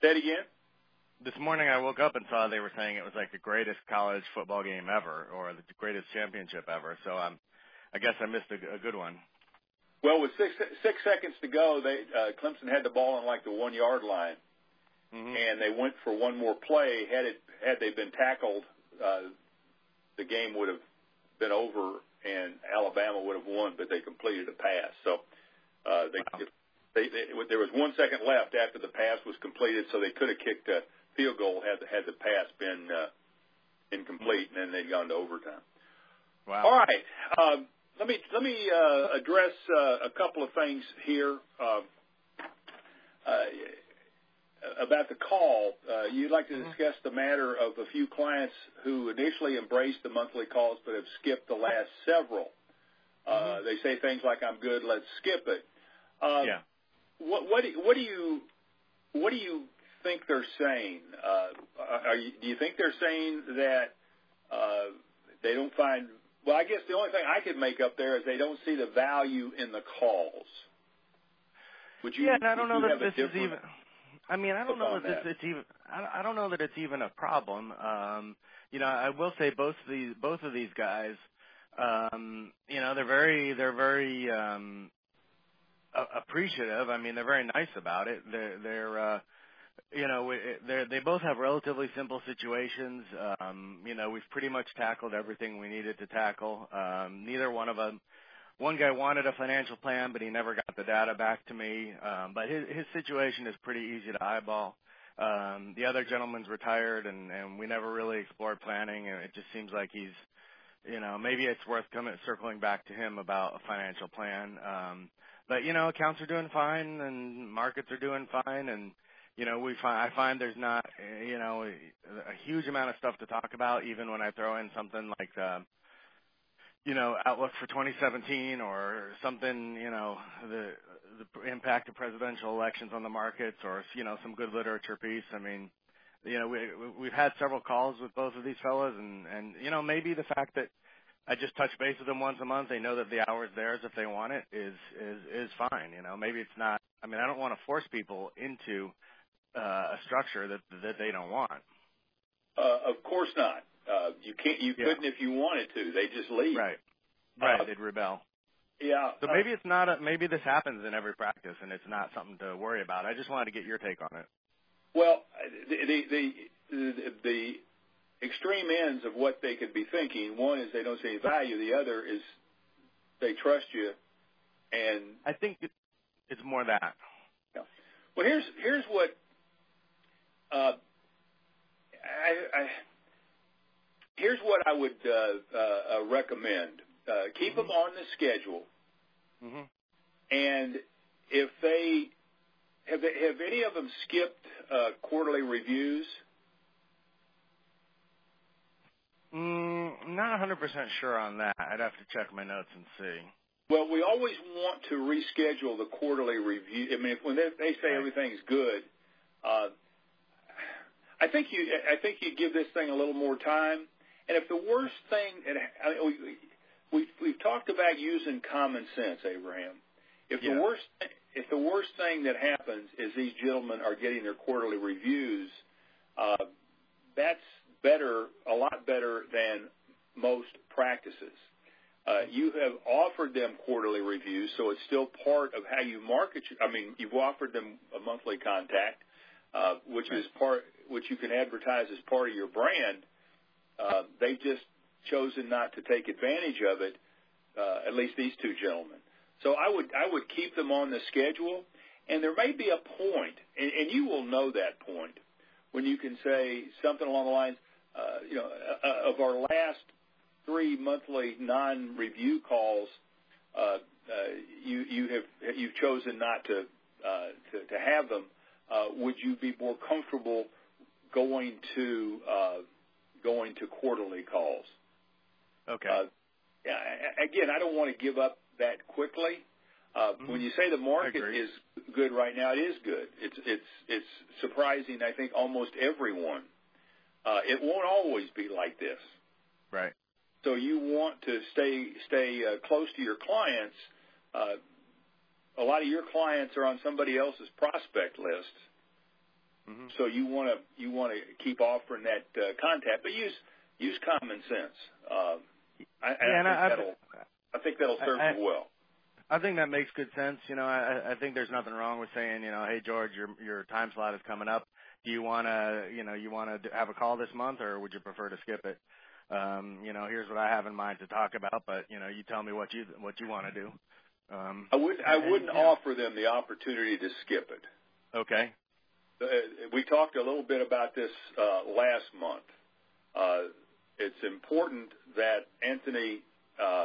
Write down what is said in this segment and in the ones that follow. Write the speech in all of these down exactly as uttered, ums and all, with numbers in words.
Say it again? This morning I woke up and saw they were saying it was like the greatest college football game ever, or the greatest championship ever. So um, I guess I missed a, a good one. Well, with six six seconds to go, they uh, Clemson had the ball on like the one yard line, mm-hmm. and they went for one more play. Had it had they been tackled, uh, the game would have been over, and Alabama would have won. But they completed a pass. So uh, they, wow. they, they there was one second left after the pass was completed, so they could have kicked a field goal had the, had the pass been uh, incomplete, and then they'd gone to overtime. Wow. All right. Um, Let me let me uh, address uh, a couple of things here uh, uh, about the call. Uh, you'd like to mm-hmm. discuss the matter of a few clients who initially embraced the monthly calls but have skipped the last several. Uh, mm-hmm. They say things like, "I'm good, let's skip it." Uh, yeah. What, what, do, what do you what do you think they're saying? Uh, are you, do you think they're saying that uh, they don't find Well, I guess the only thing I could make up there is they don't see the value in the calls. Would you? Yeah, and I don't know that this is even. I mean, I don't know that, that this it's even. I, I don't know that it's even a problem. Um, you know, I will say both of these both of these guys. Um, you know, they're very they're very um, a- appreciative. I mean, they're very nice about it. They're they're. Uh, You know, they they both have relatively simple situations. Um, you know, we've pretty much tackled everything we needed to tackle. Um, neither one of them. One guy wanted a financial plan, but he never got the data back to me. Um, but his his situation is pretty easy to eyeball. Um, the other gentleman's retired, and and we never really explored planning. And it just seems like he's, you know, maybe it's worth coming circling back to him about a financial plan. Um, but you know, accounts are doing fine, and markets are doing fine, and you know, we find, I find there's not, you know, a huge amount of stuff to talk about, even when I throw in something like, uh, you know, outlook for twenty seventeen or something, you know, the the impact of presidential elections on the markets, or you know, some good literature piece. I mean, you know, we we've had several calls with both of these fellas, and and you know, maybe the fact that I just touch base with them once a month, they know that the hour's theirs if they want it, is is is fine. You know, maybe it's not. I mean, I don't want to force people into Uh, a structure that that they don't want. Uh, of course not. Uh, you can't. You yeah. couldn't if you wanted to. They just leave. Right. Right. Uh, They'd rebel. Yeah. So maybe uh, it's not. A, maybe this happens in every practice, and it's not something to worry about. I just wanted to get your take on it. Well, the the the, the, the extreme ends of what they could be thinking. One is they don't see any value. The other is they trust you, and I think it, it's more that. Yeah. Well, here's here's what. Uh, I, I, here's what I would uh, uh, uh, recommend. Uh, keep mm-hmm. them on the schedule, mm-hmm. and if they have, they, have any of them skipped uh, quarterly reviews? Mm, not one hundred percent sure on that. I'd have to check my notes and see. Well, we always want to reschedule the quarterly review. I mean, if, when they, they say right. everything's good. Uh, I think you. I think you give this thing a little more time. And if the worst thing, and I mean, we, we we've talked about using common sense, Abraham. If yeah. the worst, if the worst thing that happens is these gentlemen are getting their quarterly reviews, uh, that's better, a lot better than most practices. Uh, you have offered them quarterly reviews, so it's still part of how you market. Your, I mean, you've offered them a monthly contact. Uh, which right. is part, which you can advertise as part of your brand. Uh, they've just chosen not to take advantage of it. Uh, at least these two gentlemen. So I would I would keep them on the schedule, and there may be a point, and, and you will know that point when you can say something along the lines, uh, you know, uh, of our last three monthly non-review calls, uh, uh, you you have you've chosen not to uh, to, to have them. Uh, would you be more comfortable going to uh, going to quarterly calls? Okay. Uh, yeah, again, I don't want to give up that quickly. Uh, mm-hmm. When you say the market is good right now, it is good. It's it's it's surprising. I think almost everyone. Uh, it won't always be like this. Right. So you want to stay stay uh, close to your clients. Uh, A lot of your clients are on somebody else's prospect list, mm-hmm. Mm-hmm. So you want to you want to keep offering that uh, contact, but use use common sense. Uh, I, yeah, I, think I, that'll, I think that'll serve I, you well. I think that makes good sense. You know, I, I think there's nothing wrong with saying, you know, hey George, your your time slot is coming up. Do you want to, you know, you want to have a call this month, or would you prefer to skip it? Um, you know, here's what I have in mind to talk about, but you know, you tell me what you what you want to do. Um, I wouldn't I wouldn't and, yeah. offer them the opportunity to skip it. Okay. Uh, we talked a little bit about this uh, last month. Uh, it's important that Anthony uh,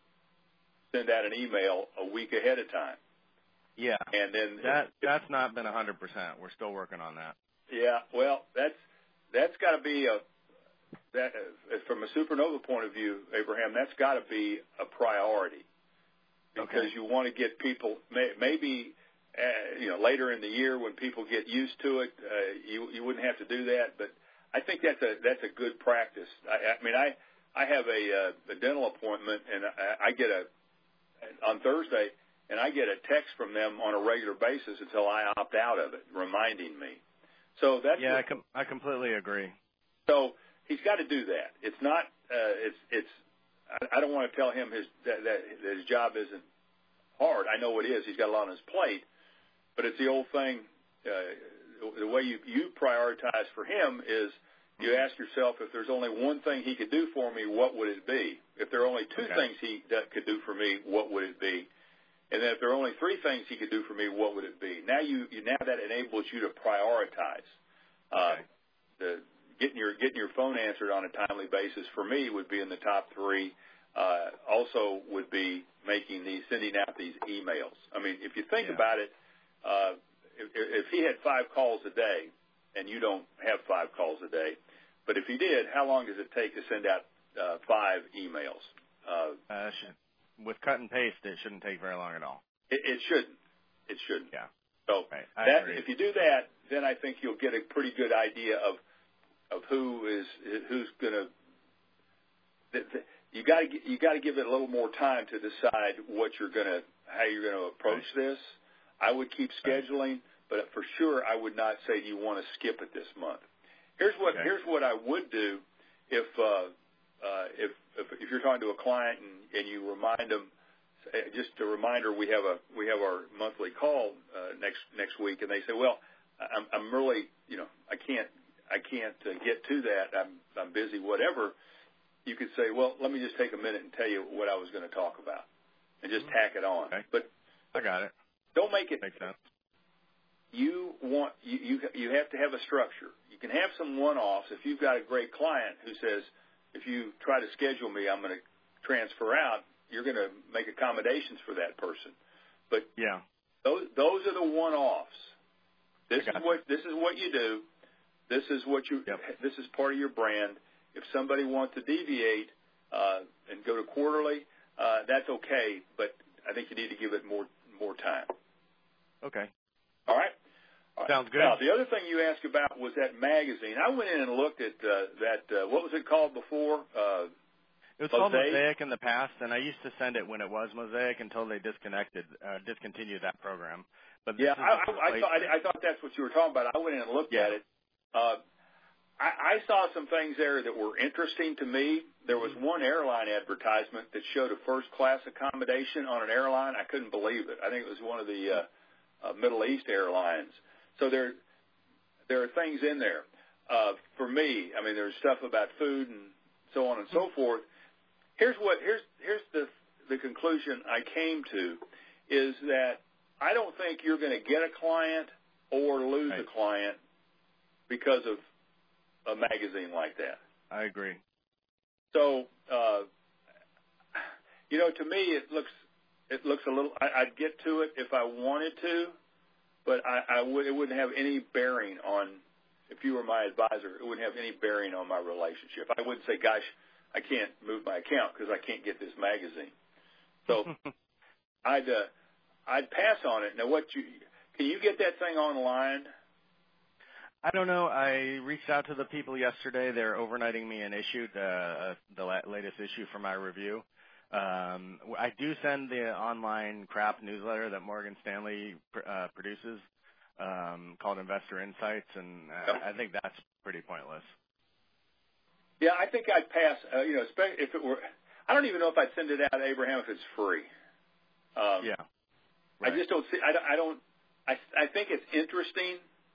send out an email a week ahead of time. Yeah. And then that if, that's not been one hundred percent. We're still working on that. Yeah. Well, that's that's got to be a that uh, from a Supernova point of view, Abraham. That's got to be a priority because okay. you want to get people may, maybe. Uh, you know, later in the year when people get used to it, uh, you you wouldn't have to do that. But I think that's a that's a good practice. I, I mean, I I have a, uh, a dental appointment, and I, I get a on Thursday, and I get a text from them on a regular basis until I opt out of it, reminding me. So that's yeah, what, I, com- I completely agree. So he's got to do that. It's not. Uh, it's it's. I, I don't want to tell him his that, that his job isn't hard. I know it is. He's got a lot on his plate. But it's the old thing, uh, the way you, you prioritize for him is you ask yourself, if there's only one thing he could do for me, what would it be? If there are only two okay. things he that could do for me, what would it be? And then if there are only three things he could do for me, what would it be? Now you, you now that enables you to prioritize. Uh, okay. the, getting your getting your phone answered on a timely basis for me would be in the top three. Uh, also would be making these sending out these emails. I mean, if you think yeah. about it. Uh, if, if he had five calls a day, and you don't have five calls a day, but if he did, how long does it take to send out uh, five emails? Uh, uh, should, with cut and paste, it shouldn't take very long at all. It, it shouldn't. It shouldn't. Yeah. So right. I that, agree. if you do that, then I think you'll get a pretty good idea of of who is who's going to. You got to you got to give it a little more time to decide what you're going to how you're going to approach right. this. I would keep scheduling, but for sure I would not say you want to skip it this month. Here's what okay. here's what I would do if uh, uh, if, if if you're talking to a client and, and you remind them, just a reminder, we have a we have our monthly call uh, next next week, and they say, well, I'm, I'm really you know I can't I can't uh, get to that. I'm I'm busy, whatever. You could say, well, let me just take a minute and tell you what I was going to talk about, and just tack it on. Okay. But I got it. Don't make it. Makes sense. You want you, you you have to have a structure. You can have some one-offs. If you've got a great client who says, if you try to schedule me, I'm going to transfer out. You're going to make accommodations for that person. But yeah, those those are the one-offs. This is you. what this is what you do. This is what you. Yep. This is part of your brand. If somebody wants to deviate uh, and go to quarterly, uh, that's okay. But I think you need to give it more more time. Okay. All right. All right. Sounds good. Now, the other thing you asked about was that magazine. I went in and looked at uh, that. Uh, what was it called before? Uh, it was Mosaic? called Mosaic in the past, and I used to send it when it was Mosaic until they disconnected, uh, discontinued that program. But yeah, I, I, I, thought, I, I thought that's what you were talking about. I went in and looked yeah. at it. Uh, I, I saw some things there that were interesting to me. There was one airline advertisement that showed a first-class accommodation on an airline. I couldn't believe it. I think it was one of the uh, uh, Middle East airlines. So there, there are things in there. Uh, for me, I mean, there's stuff about food and so on and so forth. Here's what here's here's the the conclusion I came to is that I don't think you're going to get a client or lose right. a client because of a magazine like that. I agree. So, uh, you know, to me, it looks it looks a little. I, I'd get to it if I wanted to, but I, I would. It wouldn't have any bearing on. If you were my advisor, it wouldn't have any bearing on my relationship. I wouldn't say, "Gosh, I can't move my account because I can't get this magazine." So, I'd uh, I'd pass on it. Now, what you can you get that thing online? I don't know. I reached out to the people yesterday. They're overnighting me an issue, uh, the la- latest issue for my review. Um, I do send the online crap newsletter that Morgan Stanley pr- uh, produces. um, called Investor Insights, and Yep. I, I think that's pretty pointless. Yeah, I think I'd pass. Uh, you know, especially if it were. I don't even know if I'd send it out to Abraham if it's free. Um, Yeah. I Right. just don't see. I, don't- I don't. I I think it's interesting,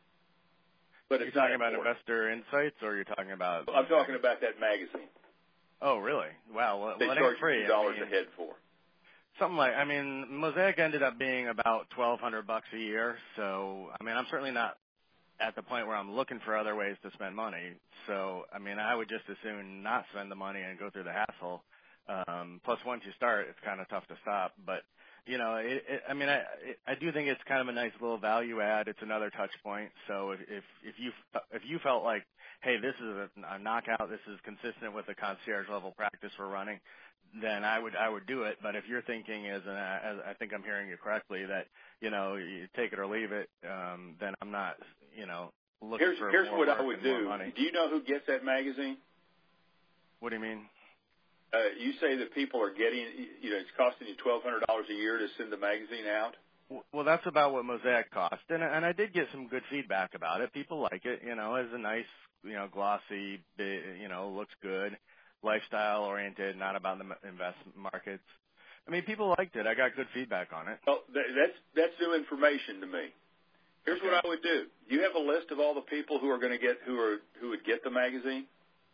but You're it's not talking about important. Investor Insights, or you're talking about? I'm talking about that magazine. Oh, really? Wow. Well, They well, it charge ain't free. you two dollars I mean, a head for. something like. I mean, Mosaic ended up being about twelve hundred bucks a year. So, I mean, I'm certainly not at the point where I'm looking for other ways to spend money. So, I mean, I would just as soon not spend the money and go through the hassle. Um, plus, once you start, it's kind of tough to stop. But, you know, it, it, I mean, I, it, I do think it's kind of a nice little value add. It's another touch point. So if, if, if you, if you felt like, hey, this is a, a knockout, this is consistent with the concierge level practice we're running, then I would, I would do it. But if you're thinking as, an, as I think I'm hearing you correctly, that, you know, you take it or leave it, um, then I'm not, you know, looking Here's for here's more what work I would and more do. money. Do you know who gets that magazine? What do you mean? Uh, you say that people are getting, you know, it's costing you twelve hundred dollars a year to send the magazine out. Well, that's about what Mosaic cost, and and I did get some good feedback about it. People like it, you know, it's a nice, you know, glossy, big, you know, looks good, lifestyle oriented, not about the investment markets. I mean, people liked it. I got good feedback on it. Well, that, that's that's new information to me. Here's Okay. what I would do. Do you have a list of all the people who are going to get who are who would get the magazine?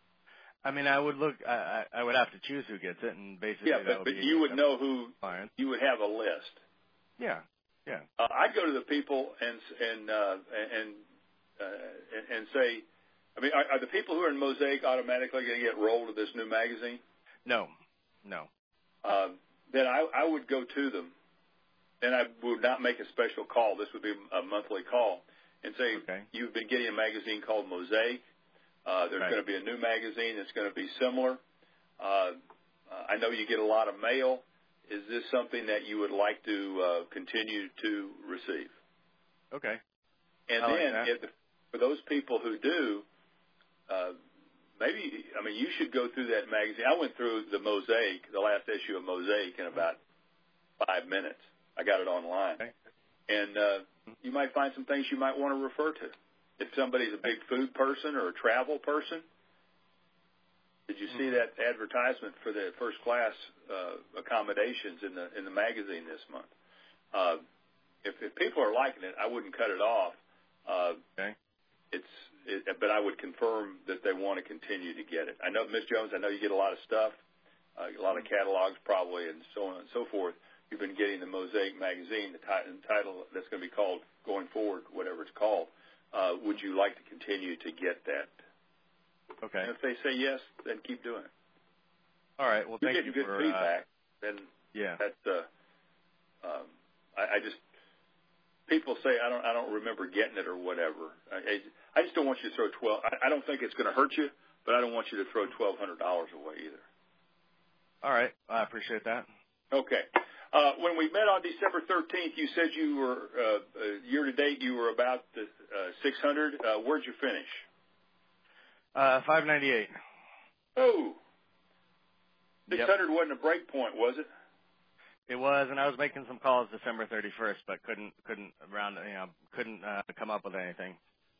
I mean, I would look. I I I would have to choose who gets it, and basically Yeah, that but would but be you would know who. clients. You would have a list. Yeah, yeah. Uh, I'd go to the people and and uh, and uh, and and say, I mean, are, are the people who are in Mosaic automatically going to get rolled to this new magazine? No, no. Um, then I, I would go to them, and I would not make a special call. This would be a monthly call, and say, Okay. you've been getting a magazine called Mosaic. Uh, there's Right. going to be a new magazine that's going to be similar. Uh, I know you get a lot of mail. Is this something that you would like to uh, continue to receive? Okay. And I like then, that. if the, for those people who do, uh, maybe, I mean, you should go through that magazine. I went through the Mosaic, the last issue of Mosaic, in about five minutes. I got it online. Okay. And uh, you might find some things you might want to refer to. If somebody's a big food person or a travel person, did you see that advertisement for the first class uh, accommodations in the in the magazine this month? Uh, if, if people are liking it, I wouldn't cut it off. Uh, Okay. it's, it, but I would confirm that they want to continue to get it. I know, Miz Jones, I know you get a lot of stuff, uh, a lot of catalogs probably, and so on and so forth. You've been getting the Mosaic magazine, the t- title that's going to be called Going Forward, whatever it's called. Uh, would you like to continue to get that? Okay. And if they say yes, then keep doing it. All right. Well, You're thank getting you good for feedback, Uh, then yeah. that's uh, um, I, I just people say I don't I don't remember getting it or whatever. I, I, I just don't want you to throw twelve. I, I don't think it's going to hurt you, but I don't want you to throw twelve hundred dollars away either. All right. I appreciate that. Okay. Uh, when we met on December thirteenth, you said you were uh, uh, year to date. You were about the, uh, six hundred. Uh, where'd you finish? Uh, five ninety-eight. Oh, six Yep. hundred wasn't a break point, was it? It was, and I was making some calls December thirty-first, but couldn't couldn't round you know couldn't uh, come up with anything.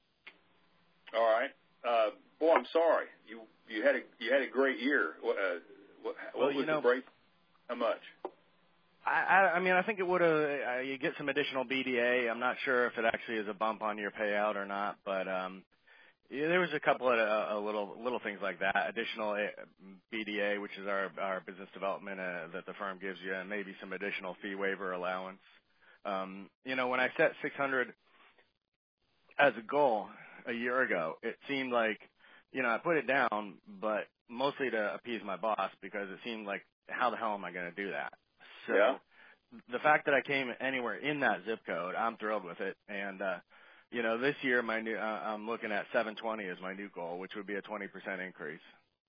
All right. Uh, boy, I'm sorry. You you had a you had a great year. What, uh, what, Well, what was you know, the break? How much? I, I I mean I think it would have uh, you get some additional B D A. I'm not sure if it actually is a bump on your payout or not, but um, yeah, there was a couple of uh, little little things like that. Additional uh, B D A, which is our our business development uh, that the firm gives you, and maybe some additional fee waiver allowance. Um, you know, when I set six hundred as a goal a year ago, it seemed like, you know, I put it down, but mostly to appease my boss because it seemed like, how the hell am I going to do that? So Yeah. the fact that I came anywhere in that zip code, I'm thrilled with it. And, uh, you know, this year my new, uh, I'm looking at seven twenty as my new goal, which would be a twenty percent increase.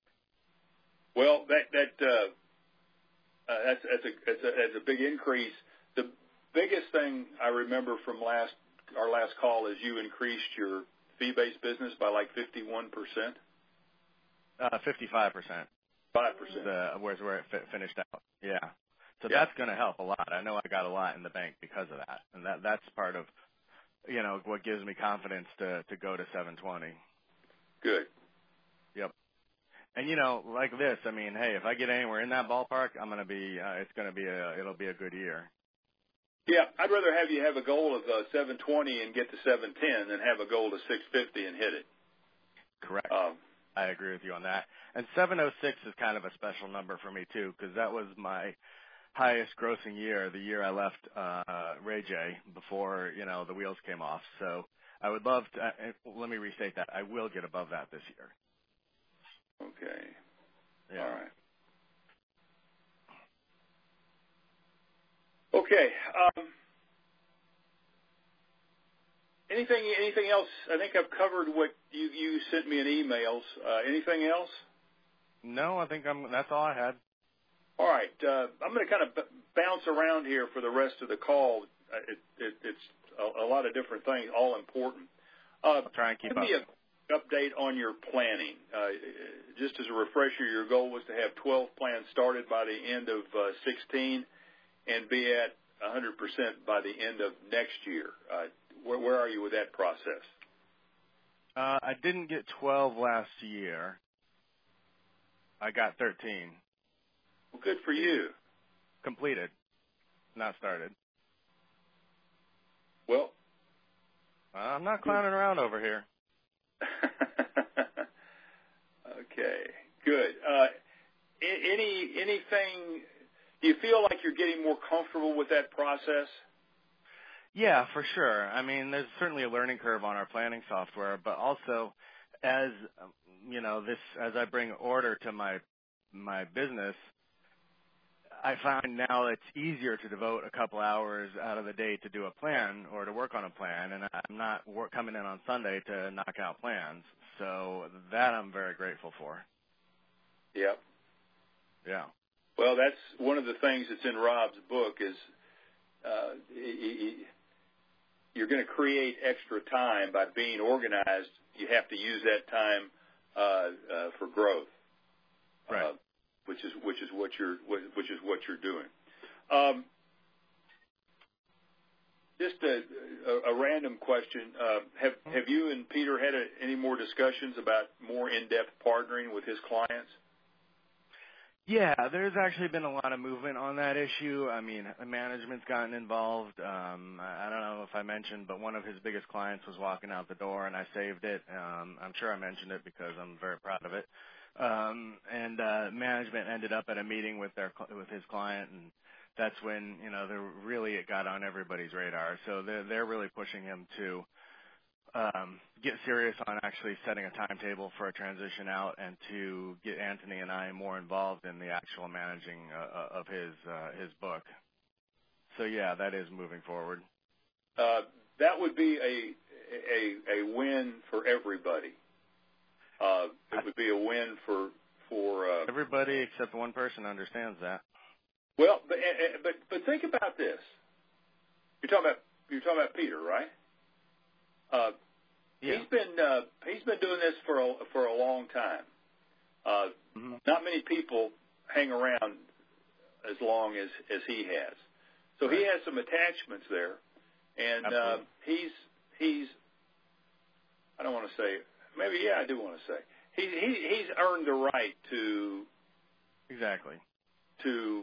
Well, that that uh, uh, that's that's a, that's a that's a big increase. The biggest thing I remember from last our last call is you increased your fee-based business by like fifty-one percent. Uh, fifty-five percent. Five percent. The, where's where it fi- finished out. Yeah. So Yeah. that's going to help a lot. I know I got a lot in the bank because of that. And that, that's part of, you know, what gives me confidence to to go to seven twenty. Good. Yep. And you know, like this, I mean, hey, if I get anywhere in that ballpark, I'm gonna be, uh, it's gonna be a, it'll be a good year. Yeah, I'd rather have you have a goal of uh, seven twenty and get to seven ten than have a goal to six fifty and hit it. Correct. Um, I agree with you on that. And seven oh six is kind of a special number for me too, because that was my highest grossing year, the year I left uh, Ray J before, you know, the wheels came off. So I would love to. Uh, let me restate that. I will get above that this year. okay. Yeah. All right. Okay. Um, anything anything else? I think I've covered what you, you sent me in emails. Uh, anything else? No, I think I'm. That's all I had. All right. Uh, I'm going to kind of b- bounce around here for the rest of the call. Uh, it, it, it's a, a lot of different things, all important. Uh, I'll try and keep give up. me an update on your planning. Uh, just as a refresher, your goal was to have twelve plans started by the end of uh, sixteen and be at one hundred percent by the end of next year. Uh, where, where are you with that process? Uh, I didn't get twelve last year. I got thirteen. Well, good for you. Completed, not started. Well, Uh, I'm not clowning around over here. okay, good. Uh, any anything? Do you feel like you're getting more comfortable with that process? Yeah, for sure. I mean, there's certainly a learning curve on our planning software, but also as um, you know, this as I bring order to my my business, I find now it's easier to devote a couple hours out of the day to do a plan or to work on a plan, and I'm not work, coming in on Sunday to knock out plans. So that I'm very grateful for. Yep. Yeah. Well, that's one of the things that's in Rob's book is uh, he, he, you're going to create extra time by being organized. You have to use that time uh, uh, for growth, right? Uh, which is which is what you're which is what you're doing. Um, just a, a, a random question: uh, Have have you and Peter had a, any more discussions about more in-depth partnering with his clients? Yeah, there's actually been a lot of movement on that issue. I mean, management's gotten involved. Um, I don't know if I mentioned, but one of his biggest clients was walking out the door, and I saved it. Um, I'm sure I mentioned it because I'm very proud of it. Um, and uh, management ended up at a meeting with their with his client, and that's when you know they're really it got on everybody's radar. So they're they're really pushing him to um, get serious on actually setting a timetable for a transition out, and to get Anthony and I more involved in the actual managing uh, of his uh, his book. So yeah, that is moving forward. Uh, that would be a a, a win for everybody. Uh, it would be a win for for uh, everybody except one person understands that. Well, but but but think about this. You're talking about you're talking about Peter, right? Uh, yeah. He's been uh, he's been doing this for a, for a long time. Uh, mm-hmm. Not many people hang around as long as as he has. So right. He has some attachments there, and uh, he's he's I don't want to say. Maybe, yeah, I do want to say. He, he, he's earned the right to... Exactly. To...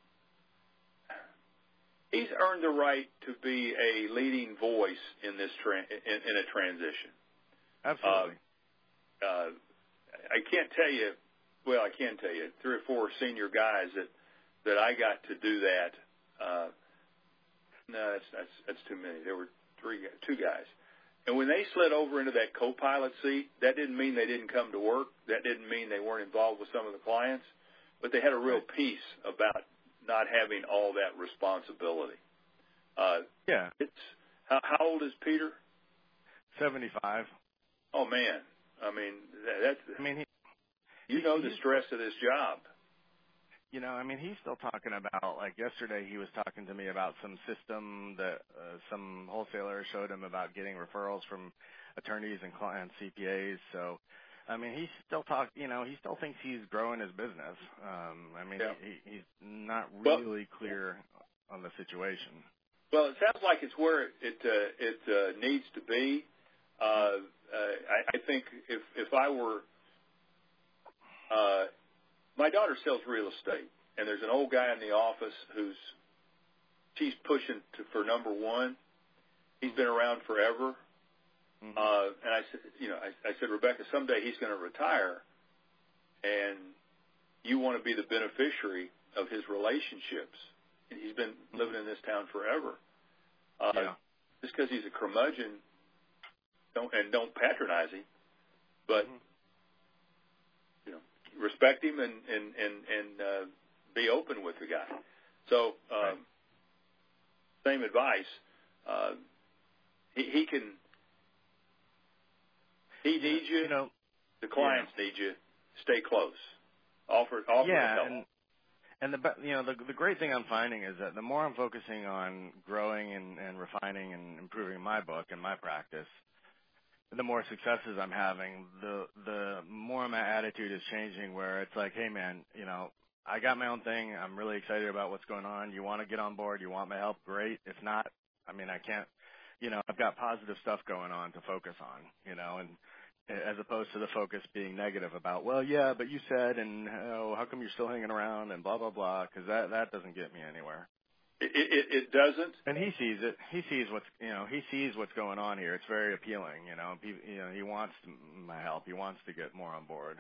He's earned the right to be a leading voice in this tra- in, in a transition. Absolutely. Uh, uh, I can't tell you... Well, I can tell you. Three or four senior guys that, that I got to do that. Uh, no, that's, that's, that's too many. There were three, two guys. And when they slid over into that co-pilot seat, that didn't mean they didn't come to work. That didn't mean they weren't involved with some of the clients. But they had a real peace about not having all that responsibility. Uh, yeah. It's how, how old is Peter? seventy-five. Oh, man. I mean, that, that's... I mean, he, you he, know the stress of this job. You know, I mean, he's still talking about, like yesterday he was talking to me about some system that uh, some wholesaler showed him about getting referrals from attorneys and clients, C P As. So, I mean, he's still talk. You know, he still thinks he's growing his business. Um, I mean, yeah. he, he's not really well, clear on the situation. Well, it sounds like it's where it it, uh, it uh, needs to be. Uh, uh, I, I think if if I were, uh, my daughter sells real estate, and there's an old guy in the office who's she's pushing to, for number one. He's been around forever, Mm-hmm. uh, and I said, you know, I, I said, Rebecca, someday he's going to retire, and you want to be the beneficiary of his relationships. And he's been living in this town forever. Uh, Yeah. Just because he's a curmudgeon, don't and don't patronize him, but Mm-hmm. you know, respect him and and and, and uh, be open with the guy. So, um, Right. same advice. Uh, he, he can. He needs you. You know, The clients need you. Stay close. Offer offer yeah, to help. and and the be- you know the the great thing I'm finding is that the more I'm focusing on growing and, and refining and improving my book and my practice, the more successes I'm having, the the more my attitude is changing. Where it's like, hey man, you know, I got my own thing. I'm really excited about what's going on. You want to get on board? You want my help? Great. If not, I mean, I can't. You know, I've got positive stuff going on to focus on. You know, and as opposed to the focus being negative about, well, yeah, but you said, and oh, how come you're still hanging around, and blah blah blah, because that that doesn't get me anywhere. It, it, it doesn't. And he sees it. He sees what's you know he sees what's going on here. It's very appealing. You know, he, you know he wants my help. He wants to get more on board.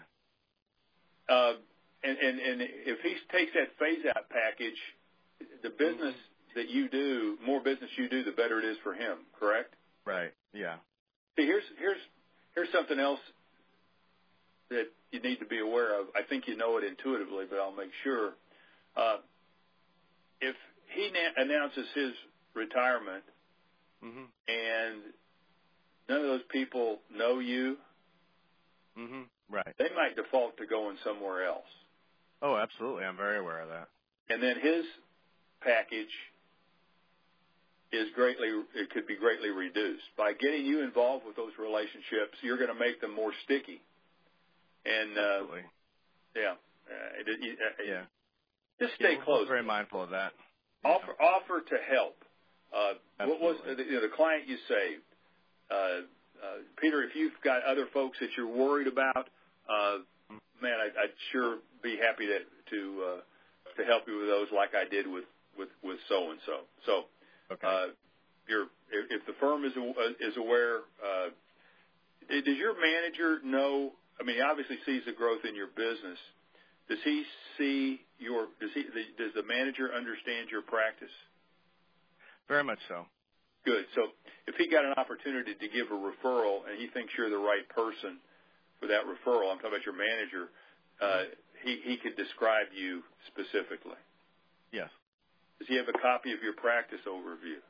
Uh, and, and and if he takes that phase out package, the business Mm-hmm. that you do, more business you do, the better it is for him. Correct? Right. Yeah. See, here's here's here's something else that you need to be aware of. I think you know it intuitively, but I'll make sure. Uh, if he na- announces his retirement Mhm. and none of those people know you, Mhm. Right. they might default to going somewhere else. Oh, absolutely. I'm very aware of that. And then his package is greatly, it could be greatly reduced. By getting you involved with those relationships, you're going to make them more sticky. And, uh, Absolutely. yeah, uh, it, it, uh, Yeah. just stay Yeah, we're close. both very mindful of that. Offer, Yeah. offer to help. Uh, what was Absolutely. the, you know, the client you saved? Uh, uh, Peter, if you've got other folks that you're worried about, uh, man, I'd, I'd sure be happy to to uh, to help you with those, like I did with with with so and so. So, Okay. uh, you're if, if the firm is is aware, uh, does your manager know? I mean, he obviously sees the growth in your business. Does he see your? Does he? Does the manager understand your practice? Very much so. Good. So if he got an opportunity to give a referral and he thinks you're the right person for that referral, I'm talking about your manager, uh, he, he could describe you specifically. Yes. Does he have a copy of your practice overview?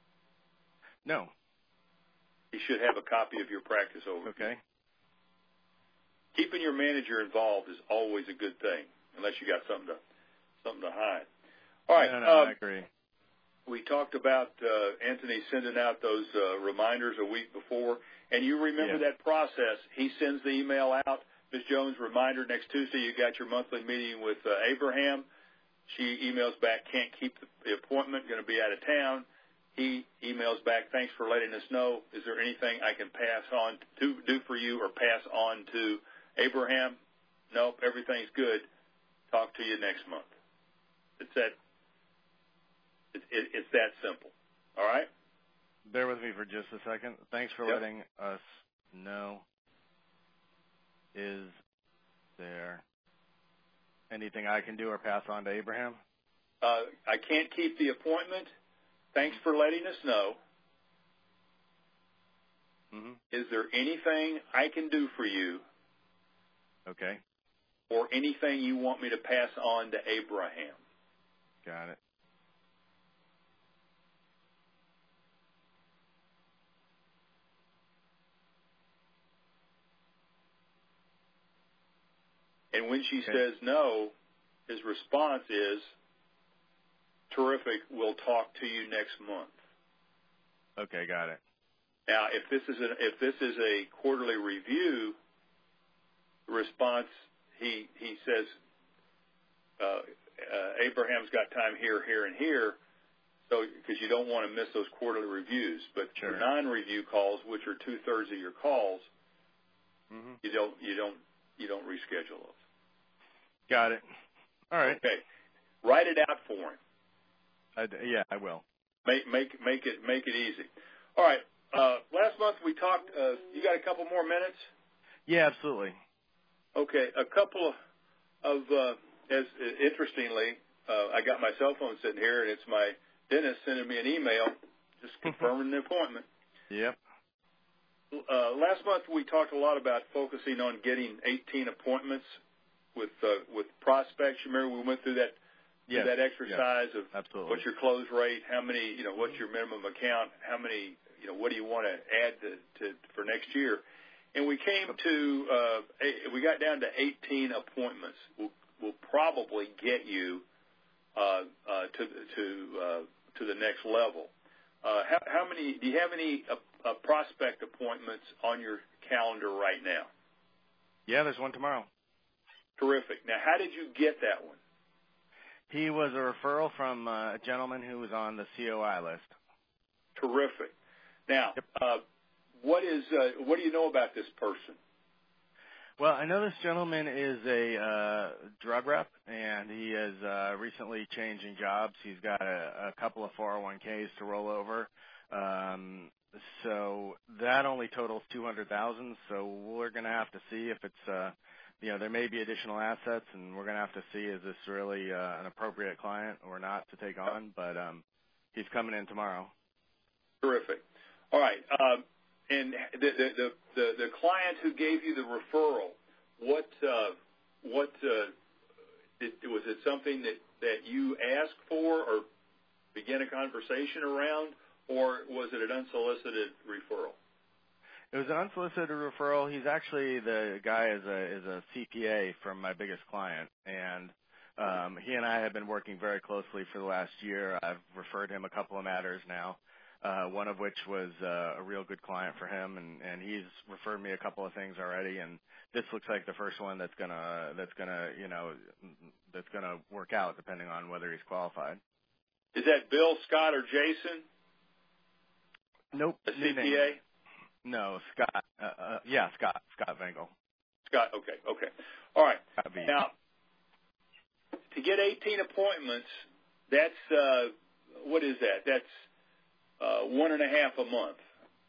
No. He should have a copy of your practice overview. Okay. Keeping your manager involved is always a good thing, unless you got something to something to hide. All right. No, no, um, I agree. We talked about uh, Anthony sending out those uh, reminders a week before, and you remember Yeah. that process. He sends the email out, Miz Jones, reminder, next Tuesday you got your monthly meeting with uh, Abraham. She emails back, can't keep the appointment, going to be out of town. He emails back, thanks for letting us know. Is there anything I can pass on to do for you or pass on to Abraham? Nope, everything's good. Talk to you next month. It's that. It, it, it's that simple. All right? Bear with me for just a second. Thanks for Yep. letting us know. Is there anything I can do or pass on to Abraham? Uh, I can't keep the appointment. Thanks for letting us know. Mm-hmm. Is there anything I can do for you Okay. or anything you want me to pass on to Abraham? Got it. And when she Okay. says no, his response is, terrific, we'll talk to you next month. Okay, got it. Now, if this is a, if this is a quarterly review response, he he says uh, uh, Abraham's got time here, here, and here. So, because you don't want to miss those quarterly reviews, but Sure. for non-review calls, which are two thirds of your calls, mm-hmm. you don't you don't you don't reschedule those. Got it. All right. Okay. Write it out for him. I, yeah, I will. Make make make it make it easy. All right. Uh, last month we talked. Uh, you got a couple more minutes? Yeah, absolutely. Okay. A couple of uh, as interestingly, uh, I got my cell phone sitting here, and it's my dentist sending me an email just confirming the appointment. Yep. Uh, last month we talked a lot about focusing on getting eighteen appointments with uh, with prospects. You remember we went through that yes. that exercise yes. of Absolutely. What's your close rate, how many, you know, what's your minimum account, how many, you know, what do you want to add to, to for next year, and we came to uh, we got down to eighteen appointments. We'll, we'll probably get you uh, uh, to to uh, to the next level. Uh, how, how many? Do you have any uh, uh, prospect appointments on your calendar right now? Yeah, there's one tomorrow. Terrific. Now, how did you get that one? He was a referral from uh, a gentleman who was on the C O I list. Terrific. Now, yep. uh, what is uh, what do you know about this person? Well, I know this gentleman is a uh, drug rep, and he is uh, recently changing jobs. He's got a, a couple of four oh one k's to roll over. Um, so that only totals two hundred thousand dollars. So we're going to have to see if it's, uh, you know, there may be additional assets, and we're going to have to see is this really uh, an appropriate client or not to take on. But um, he's coming in tomorrow. Terrific. All right. Um, And the, the the the the client who gave you the referral, what uh, what uh, did, was it something that, that you asked for or began a conversation around, or was it an unsolicited referral? It was an unsolicited referral. He's actually the guy is a is a C P A from my biggest client, and um, he and I have been working very closely for the last year. I've referred him a couple of matters now. Uh, one of which was uh, a real good client for him, and, and he's referred me a couple of things already. And this looks like the first one that's gonna that's gonna you know that's gonna work out, depending on whether he's qualified. Is that Bill, Scott, or Jason? Nope. A C P A? No, Scott. Uh, uh, yeah, Scott. Scott Vengel. Scott. Okay. Okay. All right. Now, to get eighteen appointments, that's uh, what is that? That's Uh, one and a half a month.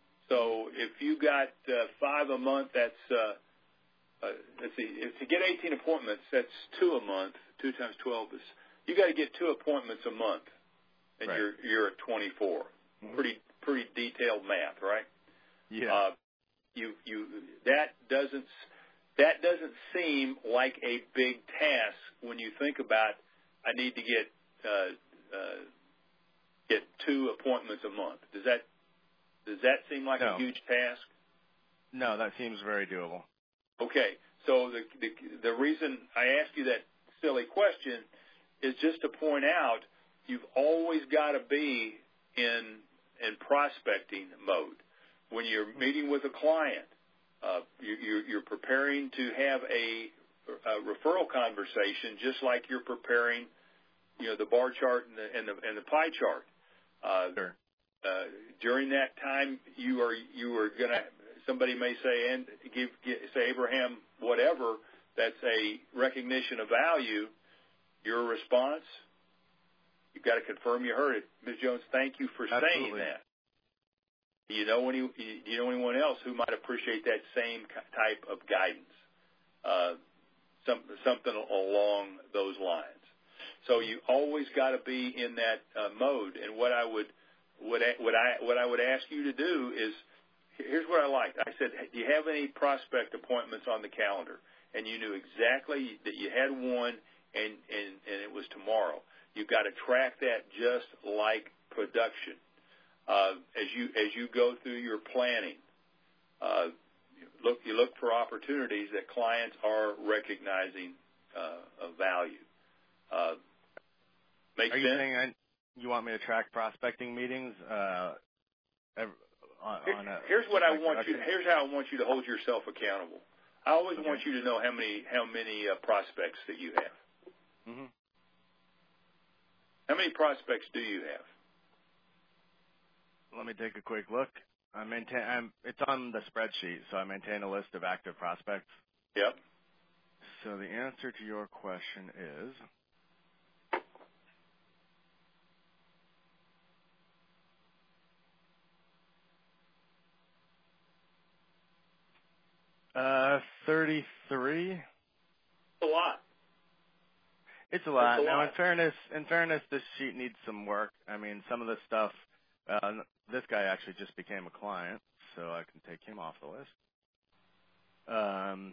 So if you got uh, five a month, that's uh, uh, let's see. If to get eighteen appointments, that's two a month. Two times twelve is you got to get two appointments a month, and right. you're you're at twenty-four. Mm-hmm. Pretty pretty detailed math, right? Yeah. Uh, you you that doesn't that doesn't seem like a big task when you think about. I need to get. Uh, uh, Get two appointments a month. Does that does that seem like no. a huge task? No, that seems very doable. Okay, so the, the the reason I ask you that silly question is just to point out you've always got to be in in prospecting mode when you're meeting with a client. Uh, you, you're, you're preparing to have a, a referral conversation, just like you're preparing, you know, the bar chart and the and the, and the pie chart. Uh, sure. uh, during that time, you are you are going to. Somebody may say and give, give say Abraham whatever. That's a recognition of value. Your response. You've got to confirm you heard it, Miz Jones. Thank you for Absolutely. saying that. Do you know any? Do you know anyone else who might appreciate that same type of guidance? Uh, some, something along those lines. So you always got to be in that uh, mode. And what I would, what I, what I, what I would ask you to do is, here's what I liked. I said, do you have any prospect appointments on the calendar? And you knew exactly that you had one, and and, and it was tomorrow. You've got to track that just like production. Uh, as you as you go through your planning, uh, look you look for opportunities that clients are recognizing uh, of value. Uh, Makes Are you sense? saying I, you want me to track prospecting meetings? Uh, every, on, Here, on a, here's what I want production? you. Here's how I want you to hold yourself accountable. I always okay. want you to know how many how many uh, prospects that you have. Mm-hmm. How many prospects do you have? let me take a quick look. I maintain. I'm, it's on the spreadsheet, so I maintain a list of active prospects. Yep. So the answer to your question is uh, thirty-three. A lot. It's a lot. It's a now, lot. in fairness, in fairness, this sheet needs some work. I mean, some of the stuff. Uh, this guy actually just became a client, so I can take him off the list. Um,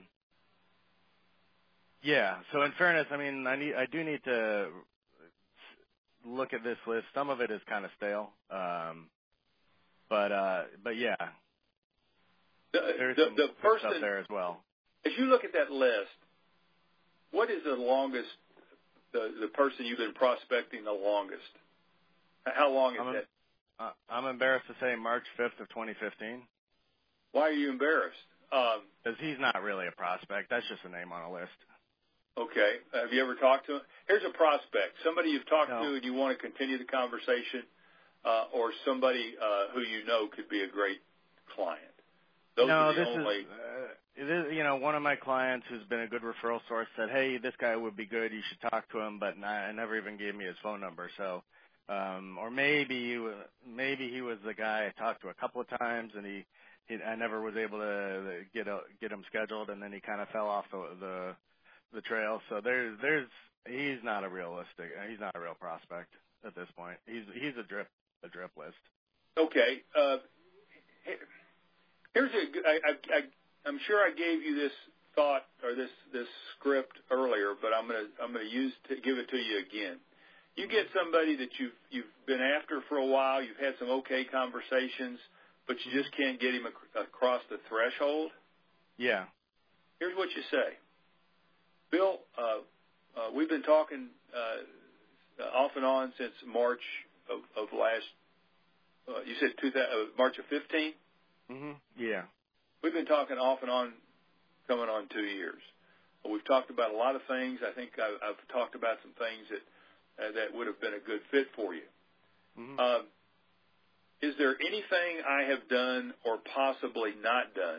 yeah. So, in fairness, I mean, I need, I do need to look at this list. Some of it is kind of stale, um, but uh, but yeah, The, there's the, some the good person, stuff there as well. as you look at that list, what is the longest, the, the person you've been prospecting the longest? How long is I'm, that? uh, I'm embarrassed to say March fifth of twenty fifteen. Why are you embarrassed? Um, Because he's not really a prospect. That's just a name on a list. okay. Have you ever talked to him? Here's a prospect, somebody you've talked No. to and you want to continue the conversation, uh, or somebody uh, who you know could be a great client. Those no, are the this only. is, uh, it is, you know, one of my clients who's been a good referral source said, hey, this guy would be good. You should talk to him, but I never even gave me his phone number. So, um, or maybe, he wa- maybe he was the guy I talked to a couple of times and he, he I never was able to get a, get him scheduled, and then he kind of fell off the, the, the trail. So there's, there's, he's not a realistic, he's not a real prospect at this point. He's, he's a drip, a drip list. Okay. Uh, here's a. I, I, I, I'm sure I gave you this thought or this this script earlier, but I'm gonna I'm gonna use to give it to you again. You get somebody that you've you've been after for a while. You've had some okay conversations, but you just can't get him ac- across the threshold. Yeah. Here's what you say, Bill. Uh, uh, we've been talking uh, off and on since March of, of last. Uh, you said two thousand, uh, March of fifteen. Mhm. Yeah. We've been talking off and on, coming on two years. We've talked about a lot of things. I think I've, I've talked about some things that uh, that would have been a good fit for you. Mhm. Uh, is there anything I have done or possibly not done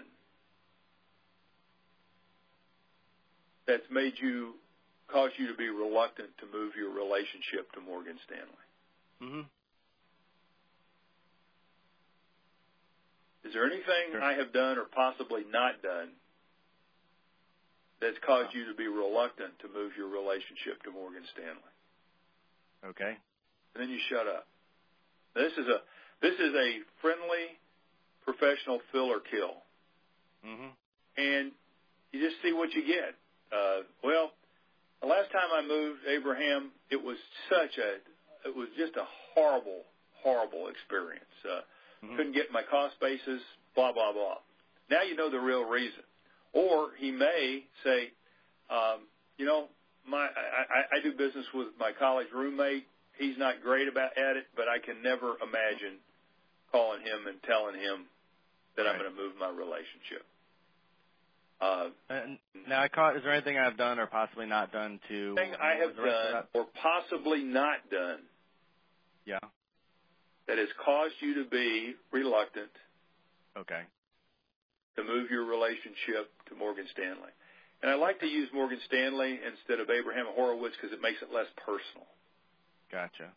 that's made you, caused you to be reluctant to move your relationship to Morgan Stanley? Mhm. Is there anything Sure. I have done or possibly not done that's caused you to be reluctant to move your relationship to Morgan Stanley? Okay. And then you shut up. This is a this is a friendly, professional fill or kill, Mhm. and you just see what you get. Uh, well, the last time I moved, Abraham, it was such a it was just a horrible, horrible experience. Uh, Mhm. Couldn't get my cost basis, blah, blah, blah. Now you know the real reason. Or he may say, um, you know, my I, I, I do business with my college roommate. He's not great about at it, but I can never imagine calling him and telling him that Right. I'm going to move my relationship. Uh, And now, I caught. Is there anything I've done or possibly not done to? thing I what was have the rest of done that? or possibly not done Yeah. that has caused you to be reluctant Okay. to move your relationship to Morgan Stanley. And I like to use Morgan Stanley instead of Abraham Horowitz because it makes it less personal. Gotcha.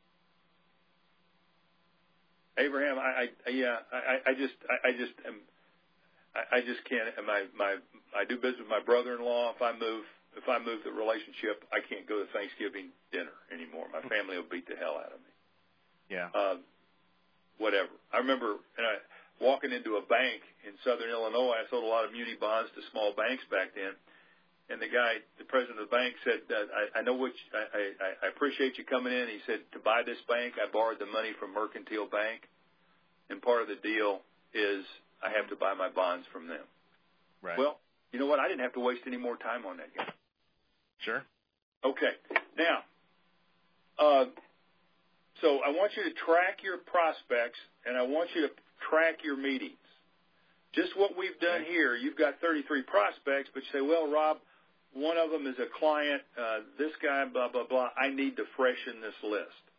Abraham, I, I yeah, I, I just, I, I just am, I, I just can't. My, my, I do business with my brother-in-law. If I move, if I move the relationship, I can't go to Thanksgiving dinner anymore. My family will beat the hell out of me. Yeah. Uh, whatever. I remember and I, walking into a bank in Southern Illinois. I sold a lot of muni bonds to small banks back then. And the guy, the president of the bank, said, uh, I, I know what you, I, I, I appreciate you coming in. He said, to buy this bank, I borrowed the money from Mercantile Bank, and part of the deal is I have to buy my bonds from them. Right. Well, you know what? I didn't have to waste any more time on that guy. Sure. Okay. Now, uh, so I want you to track your prospects, and I want you to track your meetings. Just what we've done Okay. here, you've got thirty-three prospects, but you say, well, Rob, one of them is a client, uh, this guy, blah, blah, blah. I need to freshen this list.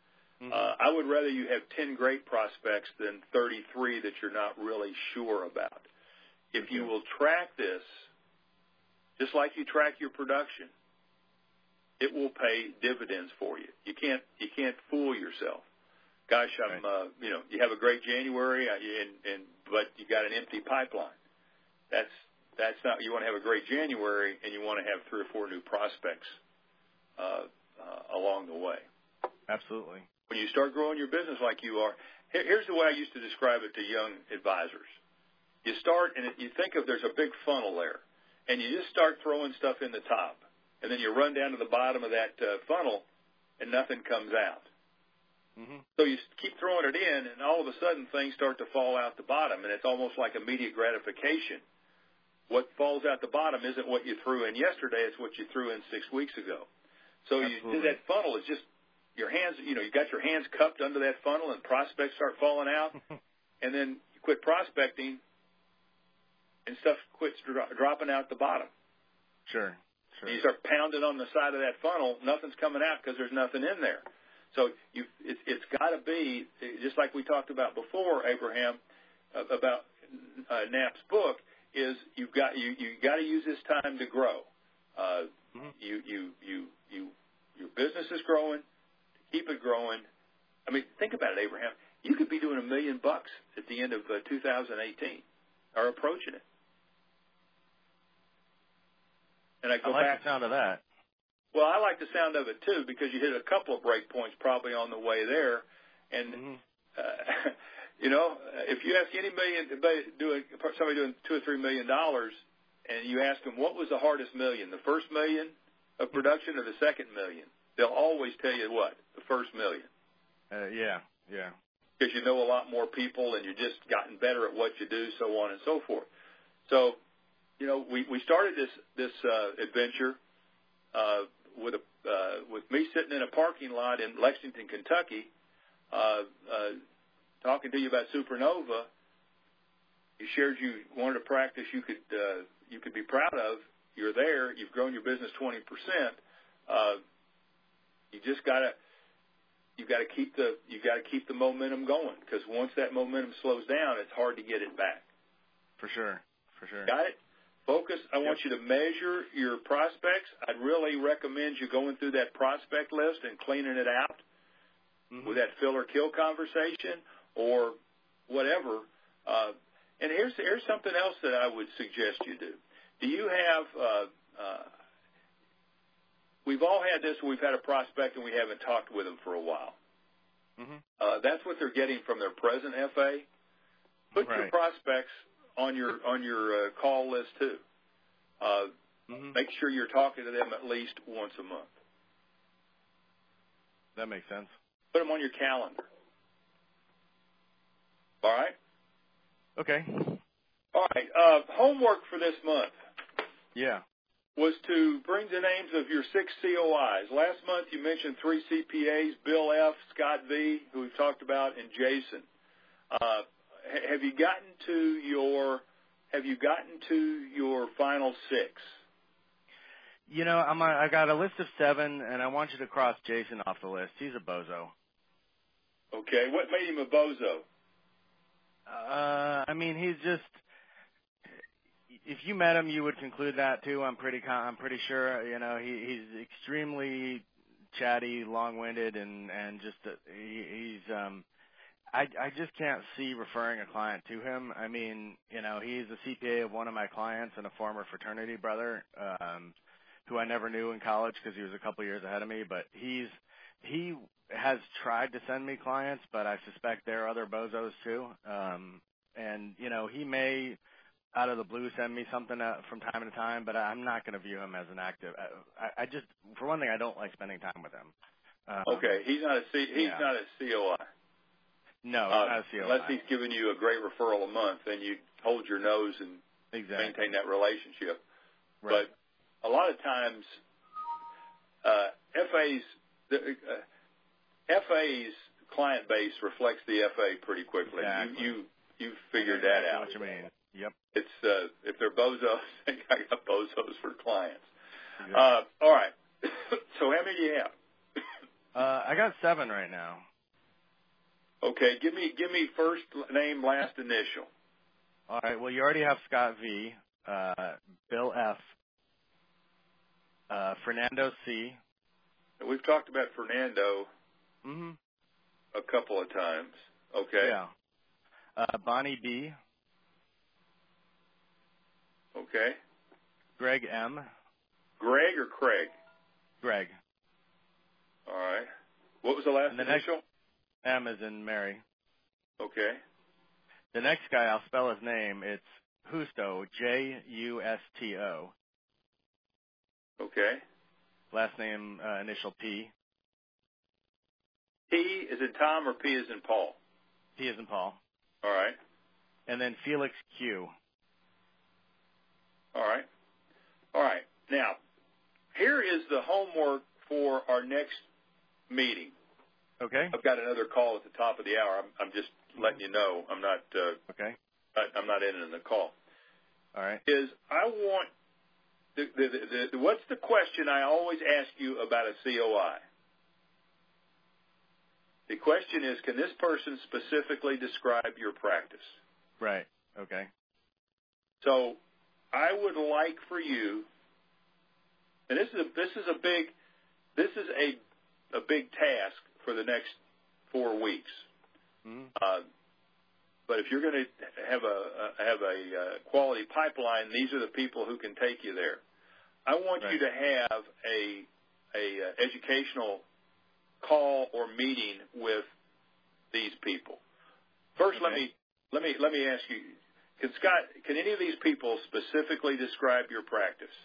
Mm-hmm. Uh, I would rather you have ten great prospects than thirty-three that you're not really sure about. If you will track this, just like you track your production, it will pay dividends for you. You can't you can't fool yourself. Gosh, I'm right. uh, you know you have a great January, and, and but you got an empty pipeline. That's that's not. You want to have a great January, and you want to have three or four new prospects uh, uh, along the way. Absolutely. When you start growing your business like you are, here, here's the way I used to describe it to young advisors. You start and you think of there's a big funnel there, and you just start throwing stuff in the top, and then you run down to the bottom of that uh, funnel, and nothing comes out. Mm-hmm. So you keep throwing it in, and all of a sudden things start to fall out the bottom, and it's almost like immediate gratification. What falls out the bottom isn't what you threw in yesterday; it's what you threw in six weeks ago. So you, that funnel is just your hands. You know, you got your hands cupped under that funnel, and prospects start falling out, and then you quit prospecting, and stuff quits dro- dropping out the bottom. Sure. Sure. And you start pounding on the side of that funnel, nothing's coming out because there's nothing in there. So you, it, it's got to be, just like we talked about before, Abraham, uh, about uh, Knapp's book, is you've got you you got to use this time to grow. Uh, mm-hmm. You you you you your business is growing. To keep it growing. I mean, think about it, Abraham. You could be doing a million bucks at the end of uh, two thousand eighteen, or approaching it. And I go I like back. the sound of that. Well, I like the sound of it too because you hit a couple of break points probably on the way there, and mm-hmm. uh, you know if you ask any million doing somebody doing two or three million dollars, and you ask them what was the hardest million, the first million of production or the second million, they'll always tell you what the first million. Uh, yeah, yeah. Because you know a lot more people and you've just gotten better at what you do, so on and so forth. So, you know, we we started this this uh, adventure. Uh, with a uh, with me sitting in a parking lot in Lexington, Kentucky, uh, uh, talking to you about Supernova. You shared you wanted a practice you could uh, you could be proud of. You're there. You've grown your business twenty percent. Uh, you just gotta you gotta keep the you gotta keep the momentum going because once that momentum slows down, it's hard to get it back. For sure. For sure. Got it. Focus. I want you to measure your prospects. I'd really recommend you going through that prospect list and cleaning it out mm-hmm. with that fill or kill conversation or whatever. Uh, and here's here's something else that I would suggest you do. Do you have? Uh, uh, we've all had this. We've had a prospect and we haven't talked with them for a while. Mm-hmm. Uh, that's what they're getting from their present F A. Put right. your prospects on your on your uh, call list too. Uh, mm-hmm. Make sure you're talking to them at least once a month. That makes sense. Put them on your calendar. All right? Okay. All right. Uh, homework for this month. Yeah. Was to bring the names of your six C O Is. Last month you mentioned three C P As, Bill F., Scott V., who we've talked about, and Jason. Uh, Have you gotten to your Have you gotten to your final six? You know, I'm a, I got a list of seven, and I want you to cross Jason off the list. He's a bozo. Okay, what made him a bozo? Uh, I mean, he's just. If you met him, you would conclude that too. I'm pretty. I'm pretty sure. You know, he, he's extremely chatty, long-winded, and and just uh, he, he's. Um, I, I just can't see referring a client to him. I mean, you know, he's a C P A of one of my clients and a former fraternity brother, um, who I never knew in college because he was a couple years ahead of me. But he's he has tried to send me clients, but I suspect there are other bozos too. Um, and you know, he may out of the blue send me something uh, from time to time, but I'm not going to view him as an active. I, I just, for one thing, I don't like spending time with him. Um, okay, he's not a C. He's yeah. not a C O I. No, uh, not a C O I. Unless he's giving you a great referral a month, then you hold your nose and exactly. maintain that relationship. Right. But a lot of times, uh, F A's the, uh, F A's client base reflects the F A pretty quickly. Exactly. You you you figured exactly that out. What you mean? Yep. It's uh, if they're bozos, I got bozos for clients. Exactly. Uh, all right. So how many do you have? uh, I got seven right now. Okay, give me give me first name, last initial. All right. Well, you already have Scott V, uh, Bill F, uh, Fernando C. We've talked about Fernando Mm-hmm. a couple of times. Okay. Yeah. Uh, Bonnie B. Okay. Greg M. Greg or Craig? Greg. All right. What was the last And the initial? next M is in Mary. Okay. The next guy, I'll spell his name. It's Justo, J U S T O. Okay. Last name, uh, initial P. P is in Tom or P is in Paul? P is in Paul. All right. And then Felix Q. All right. All right. Now, here is the homework for our next meeting. Okay. I've got another call at the top of the hour. I'm, I'm just letting you know. I'm not. Uh, Okay. I, I'm not ending the call. All right. Is I want the, the, the, the what's the question I always ask you about a C O I? The question is, can this person specifically describe your practice? Right. Okay. So I would like for you, and this is a, this is a big this is a a big task for the next four weeks. Mm-hmm. Uh, but if you're going to have a, a have a uh, quality pipeline, these are the people who can take you there. I want Right. you to have a a uh, educational call or meeting with these people. First, Okay. let me let me let me ask you: Can Scott? Can any of these people specifically describe your practice?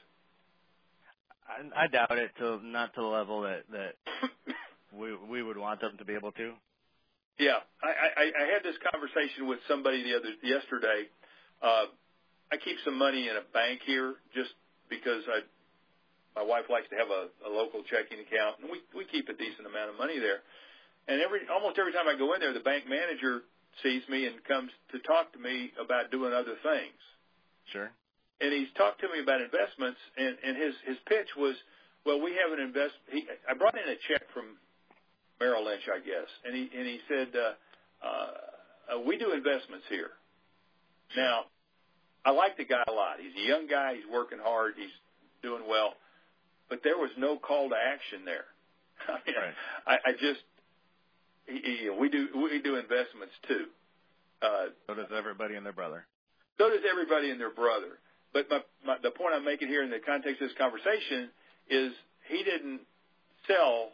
I, I doubt it, to not to the level that that we we would want them to be able to. Yeah, I, I, I had this conversation with somebody the other yesterday. Uh, I keep some money in a bank here just because I, my wife likes to have a, a local checking account, and we we keep a decent amount of money there. And every almost every time I go in there, the bank manager sees me and comes to talk to me about doing other things. Sure. And he's talked to me about investments, and, and his his pitch was, well, we have an invest. He, I brought in a check from Merrill Lynch, I guess, and he and he said, uh, uh, uh, we do investments here. Sure. Now, I like the guy a lot. He's a young guy. He's working hard. He's doing well, but there was no call to action there. I mean, Right. I, I just he, he, we do we do investments too. Uh, So does everybody and their brother. so does everybody and their brother. But my, my, the point I'm making here in the context of this conversation is he didn't sell.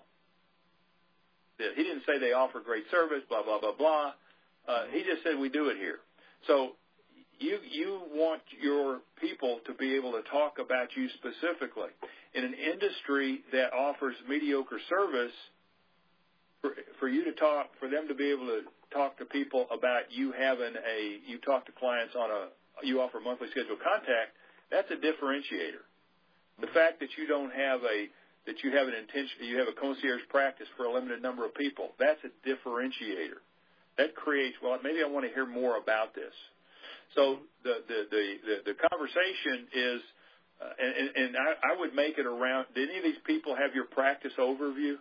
He didn't say they offer great service, blah, blah, blah, blah. Uh, he just said we do it here. So you you want your people to be able to talk about you specifically. In an industry that offers mediocre service, for, for you to talk, for them to be able to talk to people about you having a, you talk to clients on a, you offer monthly scheduled contact, that's a differentiator. The fact that you don't have a, that you have an intention, you have a concierge practice for a limited number of people, that's a differentiator. That creates, well, maybe I want to hear more about this. So the the the, the, the conversation is, uh, and, and I, I would make it around, did any of these people have your practice overview?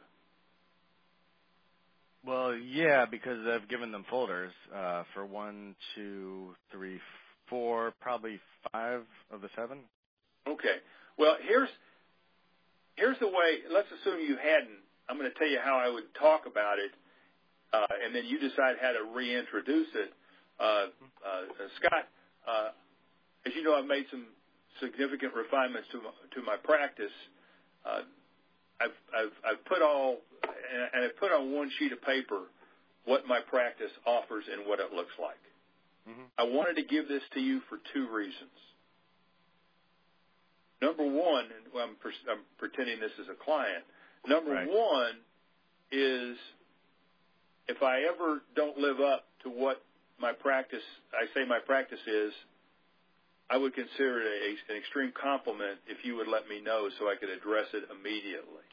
Well, yeah, because I've given them folders uh, for one, two, three, four, probably five of the seven. Okay. Well, here's here's the way. Let's assume you hadn't. I'm going to tell you how I would talk about it, uh, and then you decide how to reintroduce it. Uh, uh, Scott, uh, as you know, I've made some significant refinements to my, to my practice. Uh, I've, I've, I've put all, and I've put on one sheet of paper what my practice offers and what it looks like. Mm-hmm. I wanted to give this to you for two reasons. Number one, and I'm, I'm pretending this is a client. Number Right. one is if I ever don't live up to what my practice, I say my practice is, I would consider it a, an extreme compliment if you would let me know so I could address it immediately.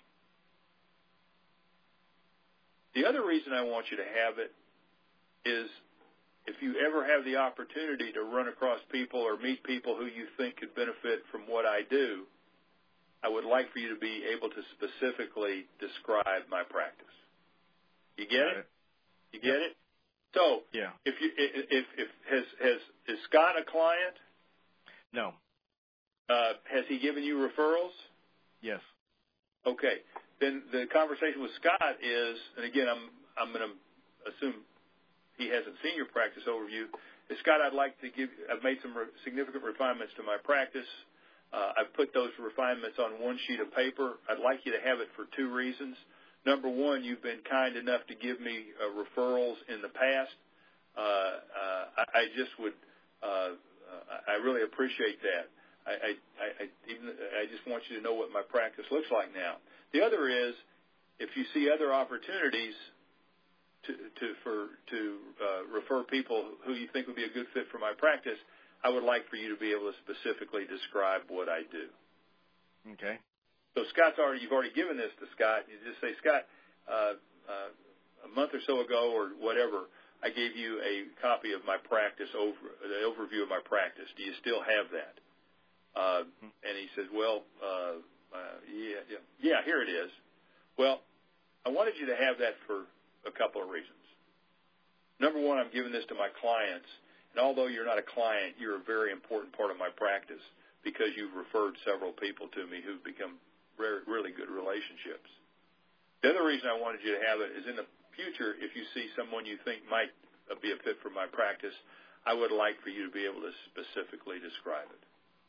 The other reason I want you to have it is if you ever have the opportunity to run across people or meet people who you think could benefit from what I do, I would like for you to be able to specifically describe my practice. You get Got it? it. You get Yep. it? So, yeah. if you if if has has is Scott a client? No. Uh, has he given you referrals? Yes. Okay. Then the conversation with Scott is, and again, I'm I'm going to assume he hasn't seen your practice overview. Is, Scott, I'd like to give. I've made some re- significant refinements to my practice. Uh, I've put those refinements on one sheet of paper. I'd like you to have it for two reasons. Number one, you've been kind enough to give me uh, referrals in the past. Uh, uh, I, I just would, uh, uh, I really appreciate that. I, I, I, even, I just want you to know what my practice looks like now. The other is, if you see other opportunities to, to, for, to uh, refer people who you think would be a good fit for my practice, I would like for you to be able to specifically describe what I do. Okay. So Scott's already, you've already given this to Scott. You just say, Scott, uh, uh, a month or so ago or whatever, I gave you a copy of my practice, over the overview of my practice. Do you still have that? Uh, and he says, well, uh, uh, yeah, yeah, yeah, here it is. Well, I wanted you to have that for a couple of reasons. Number one, I'm giving this to my clients. And although you're not a client, you're a very important part of my practice because you've referred several people to me who've become really good relationships. The other reason I wanted you to have it is in the future, if you see someone you think might be a fit for my practice, I would like for you to be able to specifically describe it.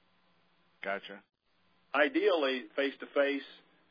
Gotcha. Ideally, face-to-face,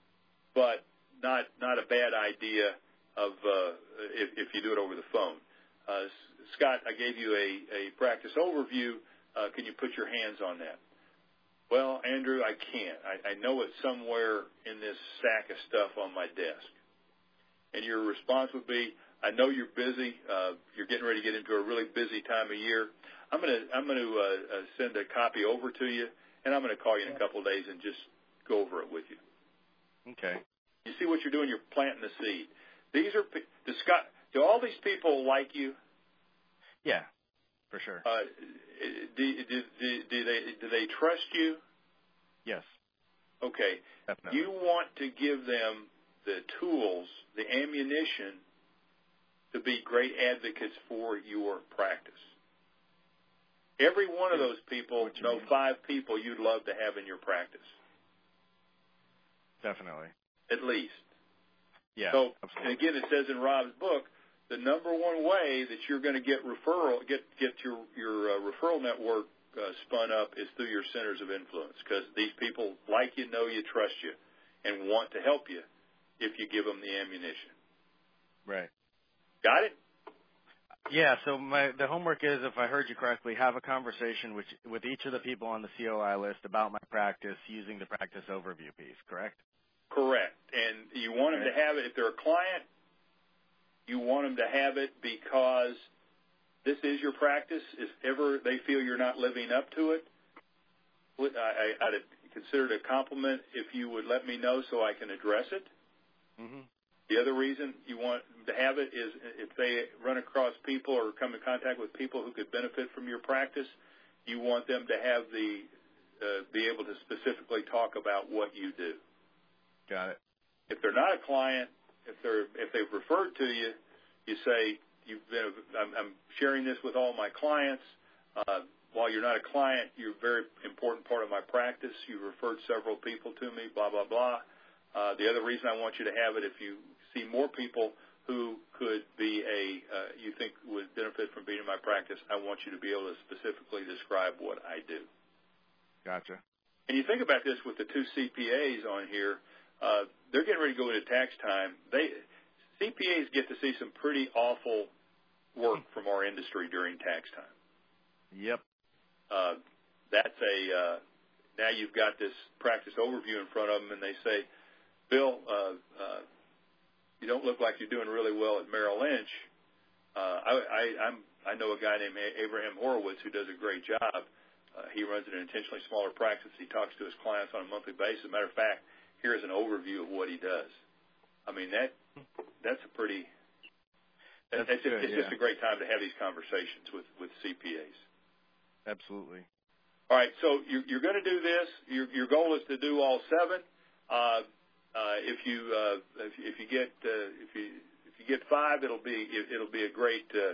but not not a bad idea of uh, if, if you do it over the phone. Uh, Scott, I gave you a, a practice overview. Uh, can you put your hands on that? Well, Andrew, I can't. I, I know it's somewhere in this stack of stuff on my desk. And your response would be, I know you're busy. Uh, you're getting ready to get into a really busy time of year. I'm going to I'm going to uh, uh, send a copy over to you, and I'm going to call you in a couple of days and just go over it with you. Okay. You see what you're doing? You're planting the seed. These are do Scott. Do all these people like you? Yeah, for sure. Uh, do, do, do, do they do they trust you? Yes. Okay. Definitely. You want to give them the tools, the ammunition to be great advocates for your practice. Every one of those people know mean? five people you'd love to have in your practice. Definitely. At least. Yeah. So, absolutely. and again, it says in Rob's book, the number one way that you're going to get referral, get get your your uh, referral network uh, spun up is through your centers of influence, because these people like you, know you, trust you, and want to help you if you give them the ammunition. Right. Got it? Yeah. So my the homework is, if I heard you correctly, have a conversation with with each of the people on the C O I list about my practice using the practice overview piece. Correct? Correct. And you want them right. to have it if they're a client. You want them to have it because this is your practice. If ever they feel you're not living up to it, I, I, I'd consider it a compliment if you would let me know so I can address it. Mm-hmm. The other reason you want to have it is if they run across people or come in contact with people who could benefit from your practice, you want them to have the uh, be able to specifically talk about what you do. Got it. If they're not a client, if they're if they've referred to you, you say you've been. I'm, I'm sharing this with all my clients. Uh, while you're not a client, you're a very important part of my practice. You referred several people to me. Blah blah blah. Uh, the other reason I want you to have it, if you see more people who could be a uh, you think would benefit from being in my practice, I want you to be able to specifically describe what I do. Gotcha. And you think about this with the two C P As on here. Uh, they're getting ready to go into tax time. They C P As get to see some pretty awful work from our industry during tax time. Yep. Uh, that's a uh, now you've got this practice overview in front of them, and they say, Bill, uh, uh, you don't look like you're doing really well at Merrill Lynch. Uh, I, I, I'm, I know a guy named Abraham Horowitz who does a great job. Uh, he runs an intentionally smaller practice. He talks to his clients on a monthly basis. Matter of fact, here's an overview of what he does. I mean, that that's a pretty that's it's, good, it's yeah. just a great time to have these conversations with, with C P As. Absolutely. All right, so you're, you're going to do this. Your, your goal is to do all seven. Uh, uh, if you uh, if, if you get uh, if you if you get five, it'll be it'll be a great uh,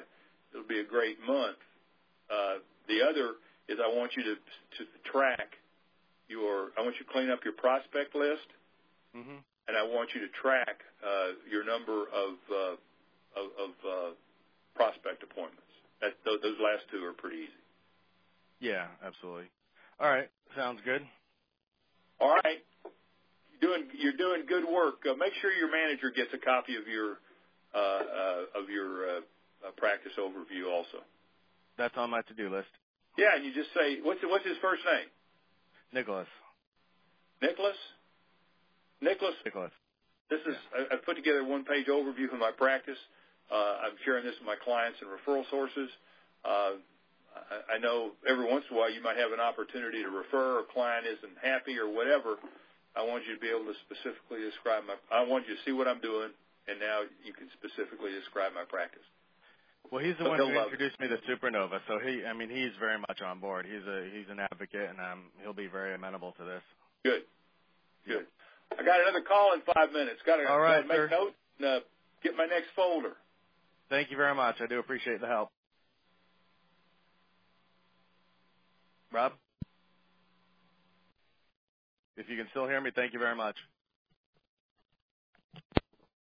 it'll be a great month. Uh, the other is I want you to to track your. I want you to clean up your prospect list, mm-hmm. and I want you to track uh, your number of uh, of, of uh, prospect appointments. That, those, those last two are pretty easy. Yeah, absolutely. All right, sounds good. All right, you're doing you're doing good work. Uh, make sure your manager gets a copy of your uh, uh, of your uh, uh, practice overview also. That's on my to-do list. Yeah, and you just say what's what's his first name? Nicholas. Nicholas. Nicholas. Nicholas. This is yeah. I, I put together a one-page overview of my practice. Uh, I'm sharing this with my clients and referral sources. Uh, I, I know every once in a while you might have an opportunity to refer, or a client isn't happy or whatever. I want you to be able to specifically describe my. I want you to see what I'm doing, and now you can specifically describe my practice. Well, he's the So one who love introduced me to Supernova, so he, I mean, he's very much on board. He's a he's an advocate, and um, he'll be very amenable to this. Good, good. I got another call in five minutes. Got to, All right, got to make sir. notes and uh, get my next folder. Thank you very much. I do appreciate the help. Rob? If you can still hear me, thank you very much.